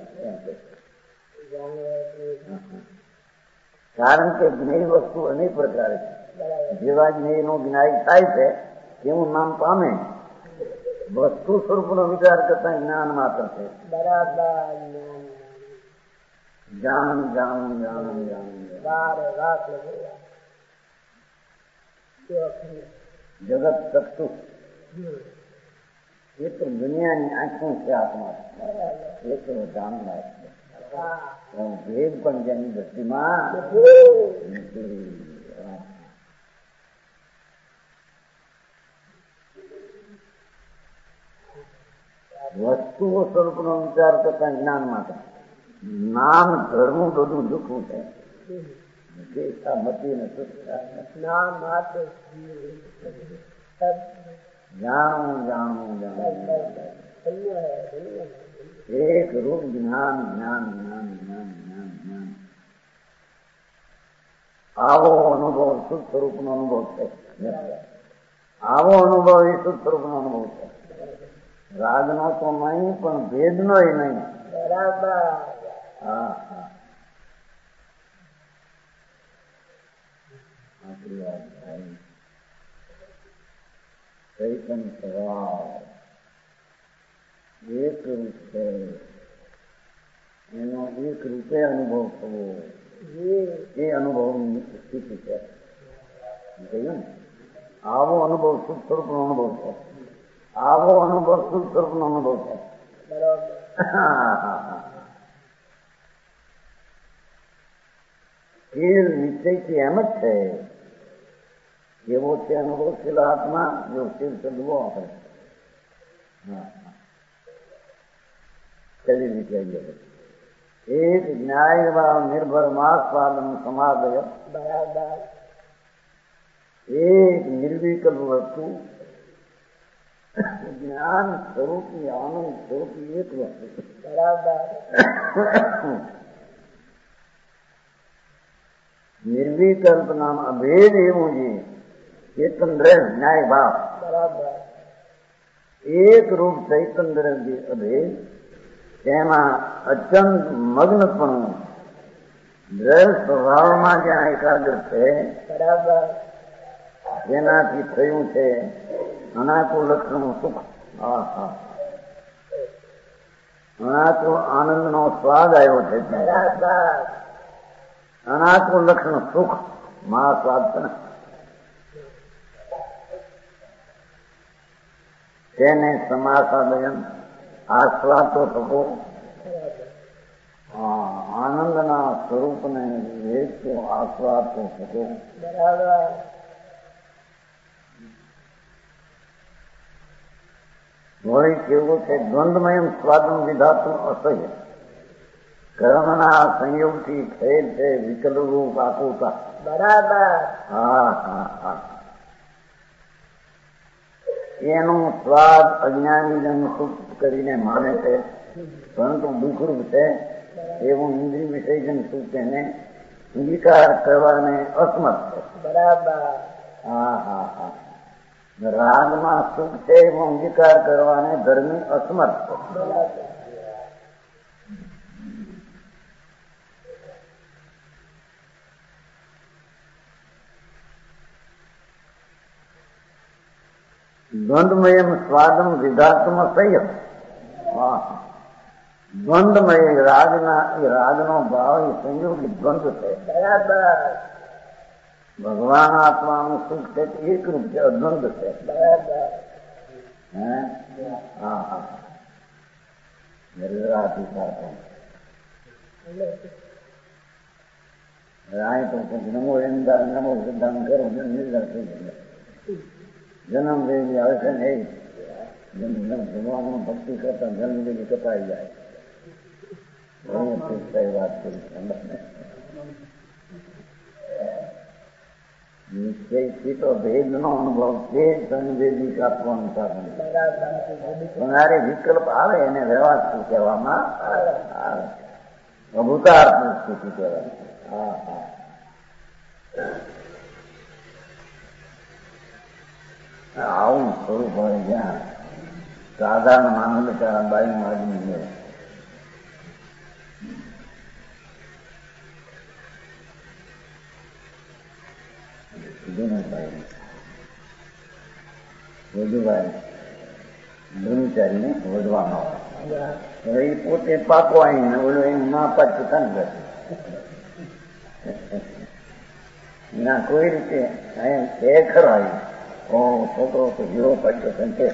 કારણ કે જ્ઞેય વસ્તુ અનેક પ્રકારે છે. જેવા જ્ઞેયનો જ્ઞાય થાય છે તેવું નામ પામે. વસ્તુ સ્વરૂપનો વિચાર કરતા જ્ઞાન માત્ર છે. બરાબર. જાણ જાણ જાણ જાણ જગત ચક્ષુ એ તો દુનિયાની આંખો છે. આત્મા એ તો જાણનાર છે. ભેદ પણ જેની દ્રષ્ટિમાં વસ્તુઓ સ્વરૂપનો વિચાર કરતા જ્ઞાન માત્ર. નામ ઘરનું બધું દુઃખવું છે. જાણવું જાણવું જાણવું એક રૂપ જ્ઞાન જ્ઞાન જ્ઞાન જ્ઞાન જ્ઞાન જ્ઞાન. આવો અનુભવ શુદ્ધ સ્વરૂપનો અનુભવ છે. આવો અનુભવ એ શુદ્ધ સ્વરૂપનો અનુભવ છે. રાગનો તો નહીં પણ ભેદનો ય નહીં. બરાબર. હા હા આપણી વાત થાય. ચૈતન સ્વભાવ એક રૂપ છે. એનો એક રૂપે અનુભવ થવો એ અનુભવની સ્થિતિ છે. કહ્યું ને આવો અનુભવ શુદ્ધ સ્વરૂપનો અનુભવ છે. આવો અનુભવ શુદ્ધ સ્વરૂપનો અનુભવ છે. સ્થિર નિશ્ચયથી એમ જ છે. એવો છે અનુભવ સ્થિર આત્મા જો સ્થિર શબ્દો આપણે ચલી રીતે એક જ્ઞાય નિર્ભર માસ્વાદન સમાદય. બરાબર. એક નિર્વિકલ્પ વસ્તુ જ્ઞાન સ્વરૂપની આનંદ સ્વરૂપની એક વસ્તુ. બરાબર. નિર્વિકલ્પ નામ અભેદ એવું છે. ચેતન દ્રવ ન્યાય ભાવ. બરાબર. એક રૂપ ચૈતન દ્રવ અભેદ તેમાં અત્યંત મગ્નપણું દ્રવ સ્વભાવમાં જ્યાં એકાગ્ર છે. બરાબર. જેનાથી થયું છે અનાકુળ લક્ષણનું સુખ. અનાકુળ આનંદનો સ્વાદ આવ્યો છે. અનાકુળ લક્ષણ સુખ મહા સ્વાદ છે. તેને સમાસાદયન આસ્વાદ તો થકો. આનંદના સ્વરૂપને વેચતો આસ્વાદ તો થકો. બરાબર. વળી કેવું છે દ્વંદ્વમય સ્વાદન વિધાતું અસહ્ય કર્મના સંયોગથી થયેલ છે વિકલ્પ રૂપ આકુતા. બરાબર. હા હા હા. એનું સ્વાદ અજ્ઞાની સુખ કરીને માને છે પરંતુ દુઃખરૂપ છે એવું ઇન્દ્રિય વિષયજન સુખ એને અંગીકાર કરવાને અસમર્થ છે. બરાબર. હા હા હા. રાગમાં સુખ છે એવો અંગીકાર કરવાને ધર્મી અસમર્થ છે. દ્વંદ્વમય સ્વાદમ વિધાત્મ સંયમ. દ્વંદ્વમય રાગનો ભાવ એ સંયોગી દ્વંદ્વ છે. બરાબર. ભગવાન આત્માનું સુખ છે એક રૂપ છે, અદ્વંદ છે. બરાબર. હા હા. રાય તો નમો એમદાર નમો સિદ્ધાંત કરો નિર્ધાર થઈ જાય. જન્મ દેવી આવે છે ને ભગવાન ભક્તિ કરતા જન્મ દેવી કપાઈ જાય. વાત કરી નિશ્ચયથી તો ભેદનો અનુભવ છે, સંવેદિક આપવાનું સાધન. તમારે વિકલ્પ આવે એને વ્યવહાર કહેવામાં આવે, અભૂતાર્થની સ્થિતિ કહેવાય. હા હા, આવું સ્વરૂપ હોય જ્યાં સાધારણ માનવ બિચારા બાઈ આદમી છે. બ્રહ્મચારીને વધવાનો હવે એ પોતે પાકો આવીને ઓલો એની મા પાછ થાય ના કોઈ રીતે છે ખરો આવી છોકરો તો જીવો પડતો સંતે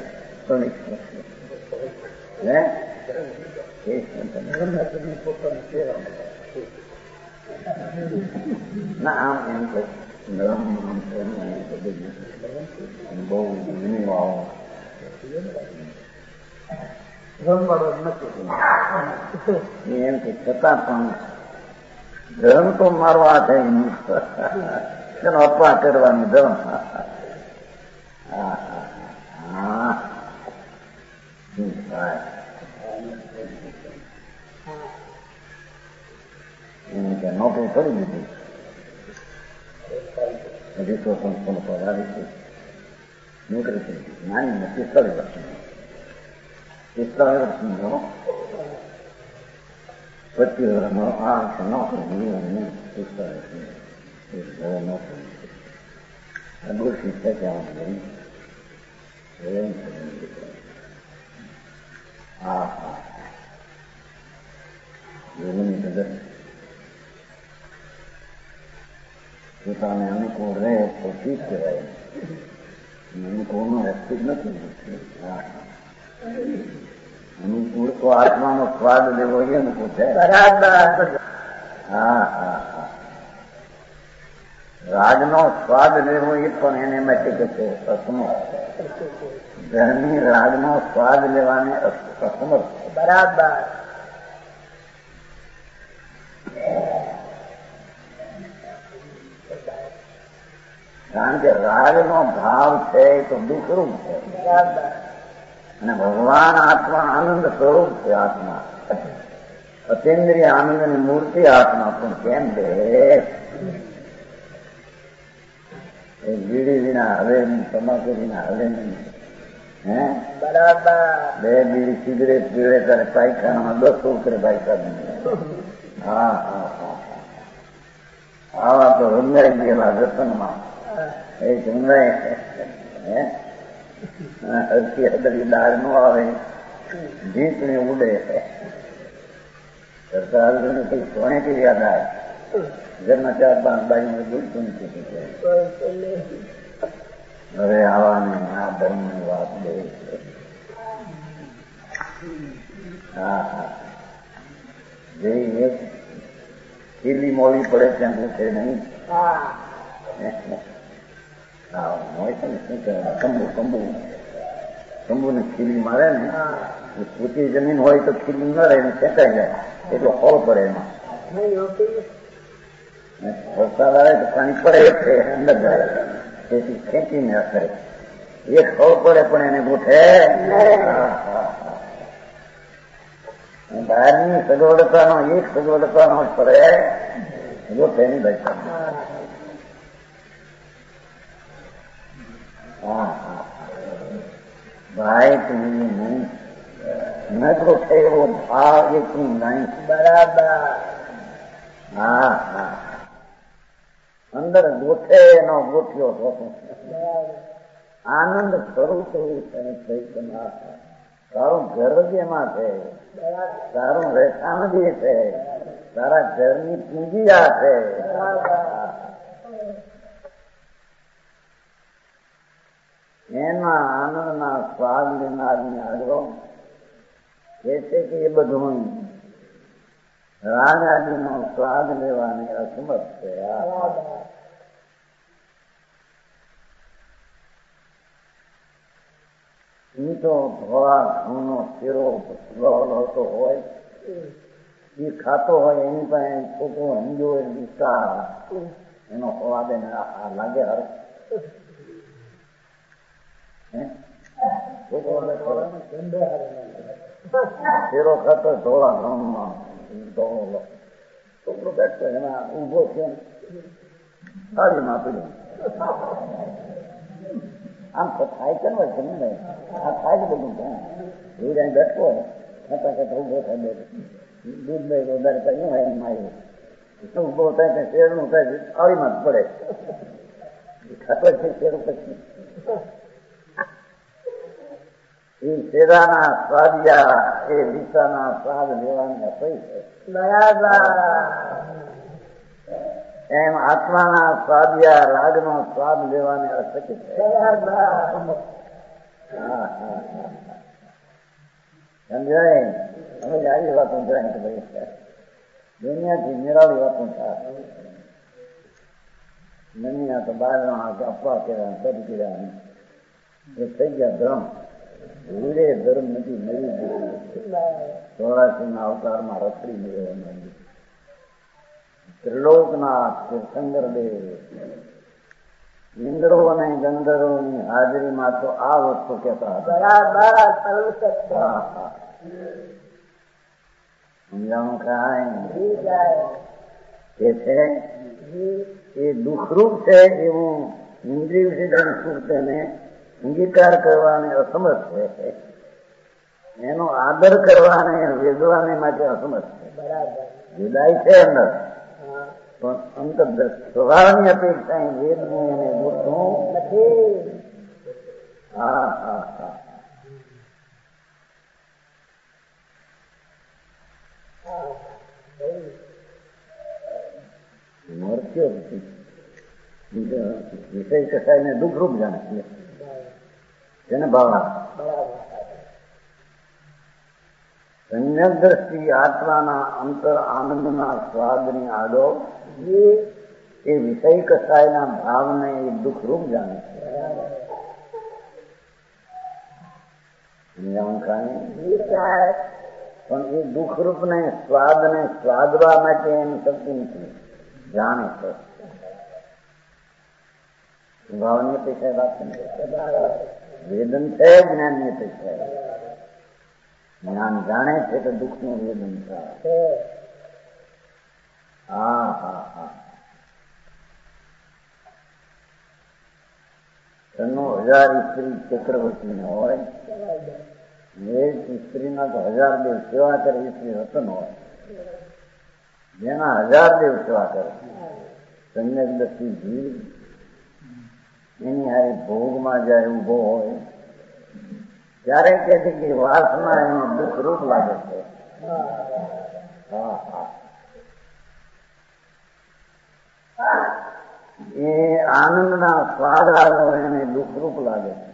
ના આમ એમ બહુ એમ કે છતાં પણ ધર્મ તો મારો આ થાય તેનો અપવાદ કરવાની ધર્મ. નોકરી કરી દીધી અઢીસો 300 પગાર નોકરી કરી દીધી નાની 45 વર્ષની 25 વર્ષનો આ નોકરી નોકરી અગોષી છે ત્યાં હા હા જીવનની કદર પોતાને અનુકૂળ રહે તો ઠીક કહેવાય, અનુકૂળનો વ્યક્તિ નથી. અનુકૂળ તો આત્માનો સ્વાદ લેવો એ અનુકૂળ છે. બરાબર. હા હા હા, રાજનો સ્વાદ લેવો એ પણ એને માટે કે છે અસમર્થ. ધર્મી રાજનો સ્વાદ લેવાને અસમર્થ. બરાબર. કારણ કે રાગનો ભાવ છે એ તો દુઃખરૂપ છે અને ભગવાન આત્મા આનંદ સ્વરૂપ છે. આત્મા અતિન્દ્રિય આનંદની મૂર્તિ આત્મા પણ કેમ છે એ બીડી વિના હલે નહીં, તમાકુ વિના હલે નહીં. હે બરાબર. 2 બીડી સિગરેટ પીવે ત્યારે પાયખાનામાં 10 ઉતરે પાયખાના. હા હા હા, આવા તો રંગાઈ ગયેલા દર્શનમાં એ રંગાય હરકી હદરી દાળ નો આવે જીતને ઉડે સરકાર કઈ સોને કે યાદ આવે ઘરના 4-5 બાજુ દૂધ હવે આવાને આ ધર્મની વાત બહુ છે. હા હા, જે એક ખીલી મોવી પડે ત્યાં પૂછે નહીં. હોય છે ને શું કહેવાય કંબુ ને ખીલી મારે ને ઊંચી જમીન હોય તો ખીલી ન રહે ને ખેંચાઈ જાય એટલો ખોળ પડે એમાં. વરસાદ આવે તો પાણી પડે છે અંદર જાય તેથી ખેંચીને અસરે એક ખોળ પડે પણ એને ગોઠે. બહારની સગવડતાનો એક સગવડતાનો પડે ગોઠે નહીં ભાઈ. હા હા, ભાઈ તું નહીં નકરો છે એવો ભાવ એ તું નહીં. બરાબર. હા હા, અંદર ગોઠે એનો ગોઠ્યો હતો આનંદ સ્વરૂપ એવું છે. તારું ઘર જેમાં છે, તારું રહેઠાણ જે છે, તારા ઘરની પૂંજી આ છે. એના આનંદના સ્વાદ લેનારની આગળ કે છે કે એ બધું રાજાજીનો સ્વાદ લેવાની અસમર્થ છે. એ તો ધોળા ઘઉંનો શેરો તો હોય એ ખાતો હોય એની પાસે છોકરો હંજો વિસ્તાર એનો સ્વાદ એને લાગે હર શેરો ખાતો ધોળા ઘઉંમાં છોકરો બેઠો એમાં ઉભો છે થાળીમાં આપી આમ તો થાય છે ને આ થાય છે બધું દૂધ અહીં બેઠો હોય ખાતા ખાતા ઉભો થાય દૂધ નહીં વધારે કઈ હોય એમ આવ્યું ઉભો થાય કે શેરનું થાય થાળીમાં જ પડે ખાતો છે શેરું પછી એ શેરાના સ્વાદિયા એ દિશાના સ્વાદ લેવાની અસહી છે એમ આત્માના સ્વાદિયા રાગનો સ્વાદ લેવાની અશક્ય છે. સમજાય હવે આવી વાતો જાય કે ભાઈ દુનિયાથી નિરાળી વાતો થાય દુનિયા તો બહાર અપવા કર્યા સદ કર્યા એ થઈ ગયા ધર્મ વીરે ધર્મ નથી મળી ગયું 84 અવતારમાં રખડી મેળવવા ત્રિલોકનાથ તીર્થંકરદેવ ઇન્દ્રો અને ગંધર્વોની હાજરીમાં તો આ વસ્તુ કહેતા હતા. સમજાણું કાંઈ કે છે એ દુઃખરૂપ છે એવું ઇન્દ્રિય વિશે સુખ તેને અંગીકાર કરવાને અસમર્થ છે, એનો આદર કરવાને વેદવાને માટે અસમર્થ છે. વિદાય છે અંદર પણ અંતર્દૃષ્ટ સ્વભાવની અપેક્ષા વેદનું એને દુઃખનું નથી. મરત્યો વિષય કસાયને દુઃખરૂપ જાણે તેને ભાવ સંયમ દ્રષ્ટિ આત્માના અંતર આનંદના સ્વાદની આગળ એ વિષય કસાયના ભાવને એ દુઃખરૂપ જાણે છે. પણ એ દુઃખરૂપને સ્વાદને સ્વાદવા માટે એની શક્તિ નથી, જાણે છે. ભાવની અપેક્ષા વાત વેદન છે, જ્ઞાનની અપેક્ષા જ્ઞાન જાણે છે તો દુઃખનું વેદન છે. તનો 1000 સ્ત્રી ચક્રવર્તીને હોય, એક સ્ત્રીના તો 1000 દેવ સેવા કરે સ્ત્રી રતન હોય, જેના 1000 દેવ સેવા કરે સંયક દ્રષ્ટિ જીવ એની હારે ભોગમાં જયારે ઉભો હોય ત્યારે કહે છે કે વાસના એને દુઃખરૂપ લાગે છે. એ આનંદના સ્વાદ આવ્યો એને દુઃખરૂપ લાગે છે.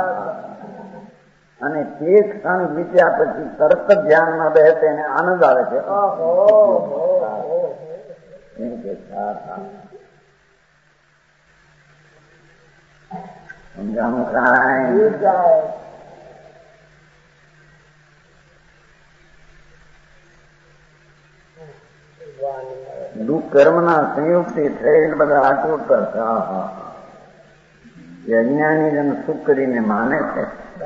અને તે ક્ષણ વીત્યા પછી તરત જ ધ્યાનમાં બે તેને આનંદ આવે છે. એમ કે સમજાણું કાંઈ દુઃખ કર્મના સંયુક્તિ થયેલ બધા આટલું કરતા એ અજ્ઞાની જન સુખ કરીને માને છે.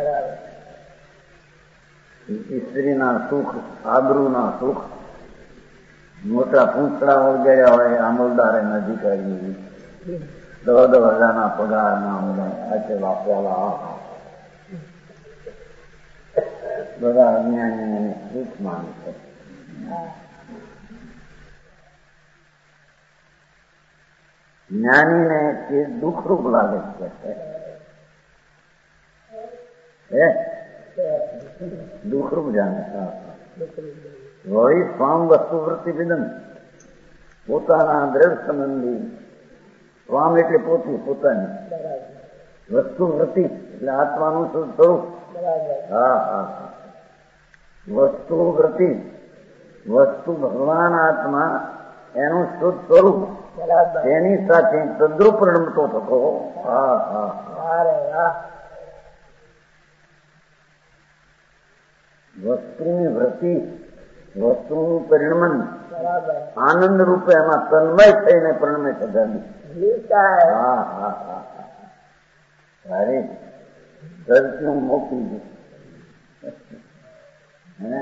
સ્ત્રીના સુખ, આબરૂના સુખ, મોટા પૂંછડા વગેરે હોય, અમલદારે નજીક આવી 10,000 પગારના સાચે વાપરેલા બધા અજ્ઞાની સુખ માને છે. જ્ઞાનીને તે દુઃખરૂપ લાગે છે, દુઃખરૂપ જાણે. વળી સ્વામ વસ્તુ વૃત્તિવિદન પોતાના દ્રઢ સંબંધી, સ્વામ એટલે પોતાની વસ્તુ વૃત્તિ એટલે આત્માનું શુદ્ધ સ્વરૂપ. વસ્તુ વૃત્તિ, વસ્તુ ભગવાન આત્મા એનું શુદ્ધ સ્વરૂપ તેની સાથે તદ્રુપ રમતો થતો. વસ્તુની વૃત્તિ, વસ્તુનું પરિણમન આનંદ રૂપે એમાં તન્મય થઈને પ્રણમે છે ધર્મ. હા હા હા સારી ધરતી મોકલી દીધું.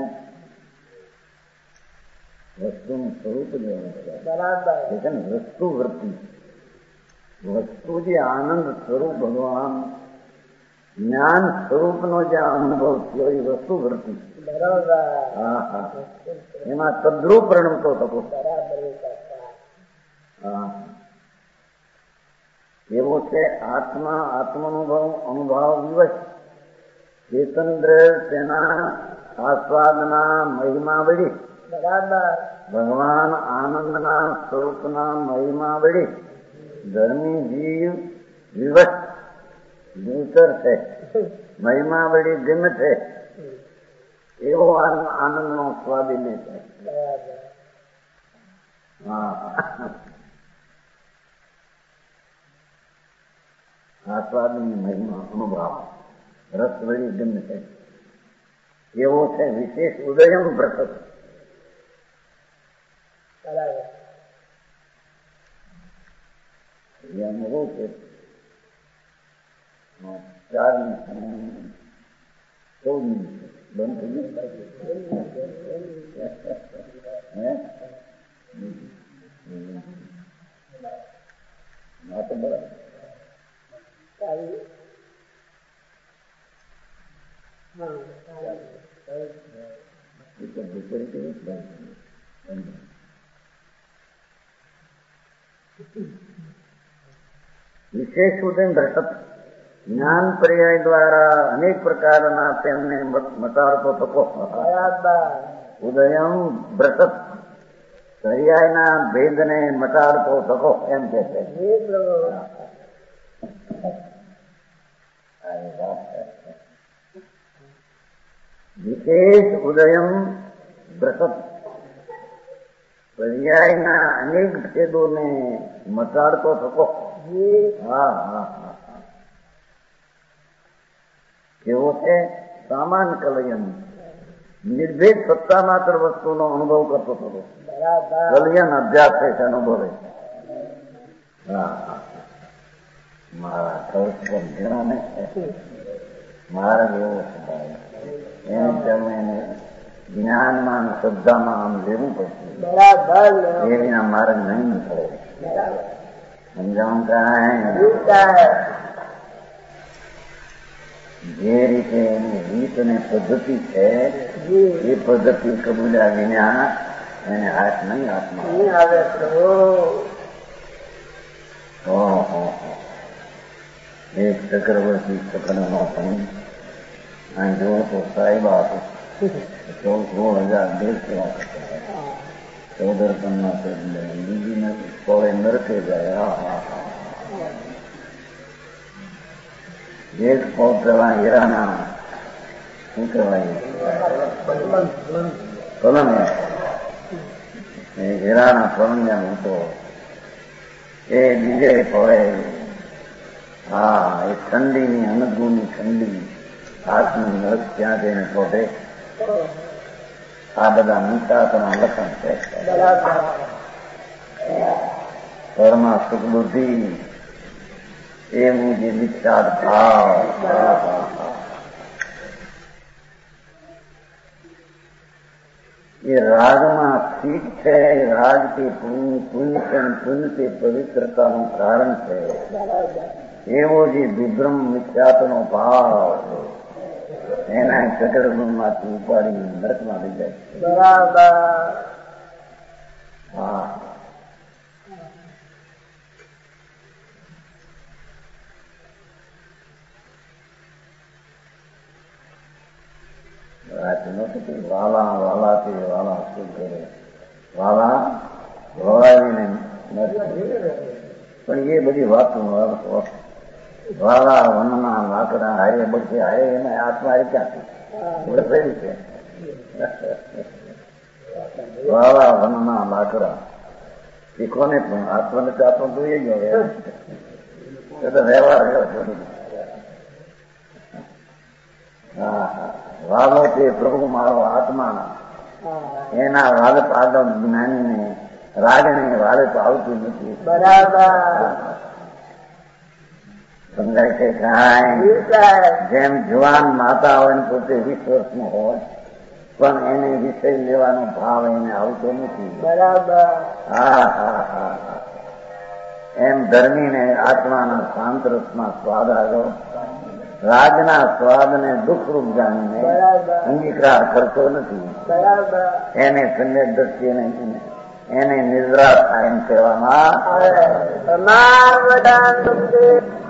વસ્તુનું સ્વરૂપ લેવાનું છે ને વસ્તુ વૃત્તિ. વસ્તુ જે આનંદ સ્વરૂપ ભગવાન જ્ઞાન સ્વરૂપનો જે અનુભવ થયો એ વસ્તુ વૃત્તિ. હા હા એમાં તદ્રુપ રણતો થતો. હા એવો છે આત્મા અનુભાવ વિવશ ચેતન્દ્ર તેના આસ્વાદના મહિમા વળી ભગવાન આનંદના સ્વરૂપના મહિમા વળી ધર્મી જીવ વિવશ ભૂતર છે મહિમા વળી ગમ છે એવો આનંદનો સ્વાદી લે છે. હા આસ્વાદની મહિમા અનુભાવ રસ વળી ગમ છે એવો છે વિશેષ ઉદયમ પ્રસત. એવું છે 4:14 બંધ થઈ ગયું. તો બરાબર વિશેષ ઉદય ભ્રસત જ્ઞાન પર્યાય દ્વારા અનેક પ્રકારના તેમને મટાડતો થતો. ઉદયમ ભ્રસત પર્યાયના ભેદને મટાડતો થતો એમ કે છે. વિશેષ ઉદયમ ભ્રસત પર્યાયના અનેક ભેદોને મટાડતો થતો. હા હા હા કેવો છે સામાન કલયન નિર્ભેદ સત્તા માત્ર વસ્તુનો અનુભવ કરતો થતો. કલયન અભ્યાસ છે અનુભવે. હા હા મારા કલ્પન ઘણા માર્ગ એવો સ્વભાવ એમ તમે એને જ્ઞાનમાં શ્રદ્ધામાં આમ લેવું પડશે. એ વિના માર્ગ નહીં પડે. સમજાવું કાંઈ જે રીતે એની રીત અને પદ્ધતિ છે એ પદ્ધતિ કબૂલ્યા વિના એને હાથ નહીં હાથમાં આવે. એક ચક્રવર્તી ચક્રનો પણ આ જો તો સાહેબા 16,000 દેશ સેવા કરતા. ચૌદરપણમાં બીજીને કોળે નરકે જાય. એક પગ પેલા હીરાના શું કહેવાય પલંગ હીરાના પલંગ હતો એ બીજે પડે. હા એ ઠંડીની અનુકૂળની ઠંડી હાથનું નખ ત્યાં જઈને પોતે. આ બધા નિતાતના લક્ષણ છે. ઘરમાં સુખ બુદ્ધિ એવું જે વિચાર ભાવ એ રાગમાં સ્થિત છે. રાગ કે પુણ્ય તે પવિત્રતાનું કારણ છે. એવો જે વિભ્રમ મિથ્યાત્વનો ભાવ એના ચક્રગુણમાંથી ઉપાડી નરકમાં લઈ જાય. બરાબર. હા વાલા વાલાથી વાલા શું કરે વાલા વળાવીને પણ એ બધી વાતો વાલા વનના લાકડા હારે બધે હારે એને આત્મા ક્યાંથી છે. વાલા વનના લાકડા એ કોને પણ આત્માને તો આત્મા જોઈએ ગયો તો વ્યવહાર હા વાલો તે પ્રભુ મારો આત્મા એના વાલપ આગળ જ્ઞાનીને રાગને વાલપ આવતું નથી. બરાબર. સમજાય છે કાંઈ? જેમ જુવાન માતા હોય ને પોતે 20 વર્ષનો હોય પણ એને વિષય લેવાનો ભાવ એને આવતો નથી. બરાબર. હા હા હા. એમ ધર્મીને આત્માના શાંત રસમાં સ્વાદ આવ્યો. રાજના સ્વાદને દુઃખરૂપ જાણીને અંગીકાર કરતો નથી. બરાબર. એને સમ્યક દ્રષ્ટિ એને નિદ્રા થાય એમ કહેવામાં.